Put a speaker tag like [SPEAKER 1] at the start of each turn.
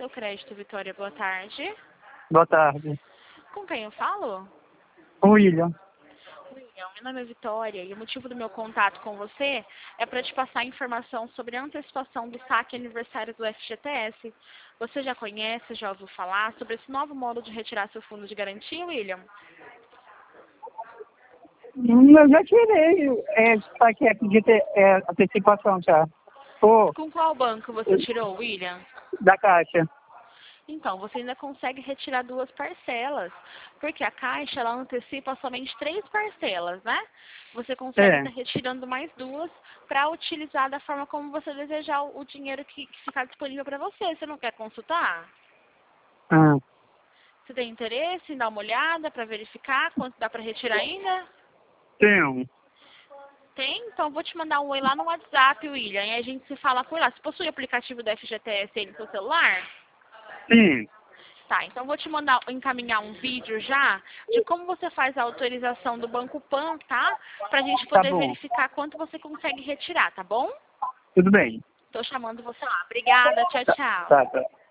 [SPEAKER 1] Seu Crédito Vitória, boa tarde.
[SPEAKER 2] Boa tarde.
[SPEAKER 1] Com quem eu falo?
[SPEAKER 2] William.
[SPEAKER 1] William, meu nome é Vitória e o motivo do meu contato com você é para te passar informação sobre a antecipação do saque aniversário do FGTS. Você já conhece, já ouviu falar sobre esse novo modo de retirar seu fundo de garantia, William?
[SPEAKER 2] Eu já tirei saque aqui de antecipação já. Pô,
[SPEAKER 1] Com qual banco você tirou, William?
[SPEAKER 2] da Caixa.
[SPEAKER 1] Então, você ainda consegue retirar 2 parcelas, porque a Caixa, ela antecipa somente 3 parcelas, né? Você consegue estar retirando mais 2 para utilizar da forma como você desejar o dinheiro que ficar disponível para você. Você não quer consultar?
[SPEAKER 2] Ah,
[SPEAKER 1] Você tem interesse em dar uma olhada para verificar quanto dá para retirar ainda?
[SPEAKER 2] tenho.
[SPEAKER 1] Tem? Então eu vou te mandar um oi lá no WhatsApp, William, e a gente se fala por lá. Você possui o aplicativo do FGTS aí no seu celular?
[SPEAKER 2] Sim.
[SPEAKER 1] Tá, então vou te encaminhar um vídeo já de como você faz a autorização do Banco Pan, tá? Pra gente
[SPEAKER 2] Tá
[SPEAKER 1] poder
[SPEAKER 2] bom.
[SPEAKER 1] verificar quanto você consegue retirar, tá bom?
[SPEAKER 2] Tudo bem.
[SPEAKER 1] Tô chamando você lá. Obrigada, tchau,
[SPEAKER 2] Tá,
[SPEAKER 1] tchau.
[SPEAKER 2] tá.